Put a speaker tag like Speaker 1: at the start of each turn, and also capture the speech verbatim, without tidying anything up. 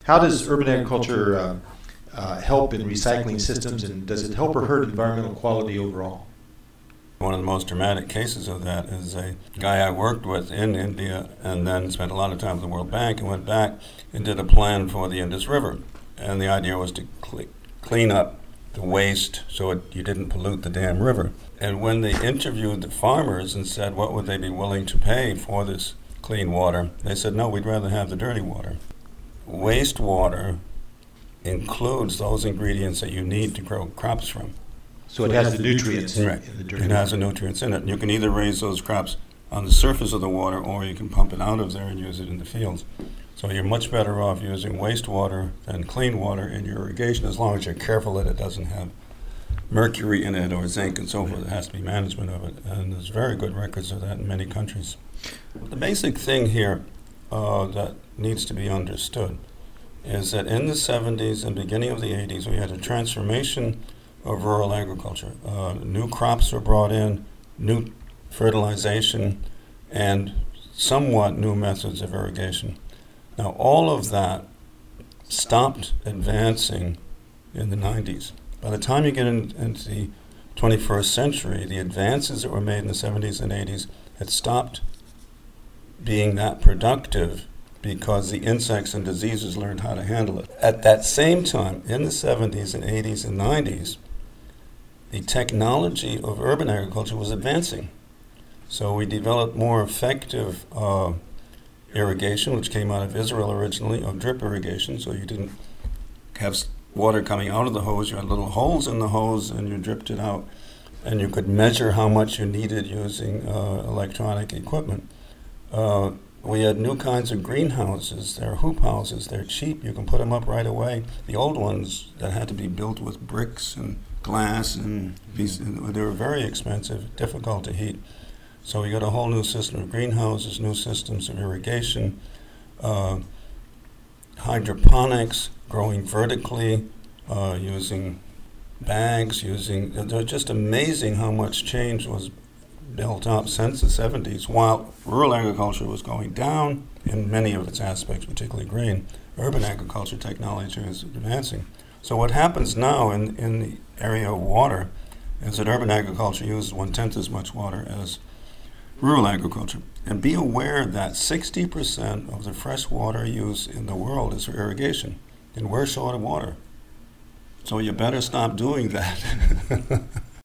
Speaker 1: How does urban agriculture uh, uh, help in recycling systems, and does it help or hurt environmental quality overall?
Speaker 2: One of the most dramatic cases of that is a guy I worked with in India and then spent a lot of time with the World Bank and went back and did a plan for the Indus River. And the idea was to cle- clean up the waste so it, you didn't pollute the damn river. And when they interviewed the farmers and said what would they be willing to pay for this clean water, they said, no, we'd rather have the dirty water. Wastewater includes those ingredients that you need to grow crops from.
Speaker 1: So it has the nutrients
Speaker 2: Right.
Speaker 1: in the dirty
Speaker 2: It has the nutrients in it. And you can either raise those crops on the surface of the water or you can pump it out of there and use it in the fields. So you're much better off using wastewater than clean water in your irrigation, as long as you're careful that it doesn't have mercury in it or zinc and so forth. It has to be management of it. And there's very good records of that in many countries. The basic thing here uh, that needs to be understood is that in the seventies and beginning of the eighties, we had a transformation of rural agriculture. Uh, new crops were brought in, new fertilization, and somewhat new methods of irrigation. Now, all of that stopped advancing in the nineties. By the time you get in, into the twenty-first century, the advances that were made in the seventies and eighties had stopped being that productive because the insects and diseases learned how to handle it. At that same time, in the seventies and eighties and nineties, the technology of urban agriculture was advancing. So we developed more effective uh, irrigation, which came out of Israel originally, of drip irrigation. So you didn't have water coming out of the hose. You had little holes in the hose and you dripped it out. And you could measure how much you needed using uh, electronic equipment. Uh, we had new kinds of greenhouses. They're hoop houses. They're cheap. You can put them up right away. The old ones that had to be built with bricks and glass, and these, they were very expensive, difficult to heat. So we got a whole new system of greenhouses, new systems of irrigation, uh, hydroponics, growing vertically, uh, using bags, using, they're just amazing how much change was built up since the seventies. While rural agriculture was going down in many of its aspects, particularly grain, urban agriculture technology is advancing. So what happens now in, in the area of water is that urban agriculture uses one-tenth as much water as rural agriculture. And be aware that sixty percent of the fresh water use in the world is for irrigation, and we're short of water. So you better stop doing that.